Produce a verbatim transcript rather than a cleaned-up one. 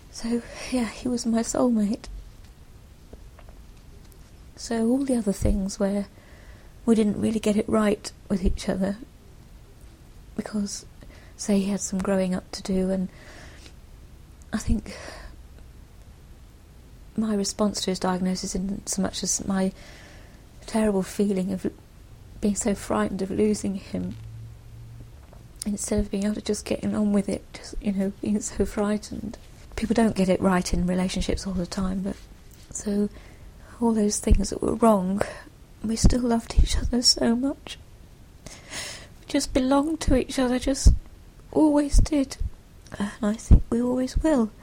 So, yeah, he was my soulmate. So all the other things where we didn't really get it right with each other, because, say, he had some growing up to do, and I think my response to his diagnosis isn't so much as my terrible feeling of being so frightened of losing him, instead of being able to just get on with it, just, you know, being so frightened. People don't get it right in relationships all the time, but so all those things that were wrong, we still loved each other so much. We just belonged to each other, just always did, and I think we always will.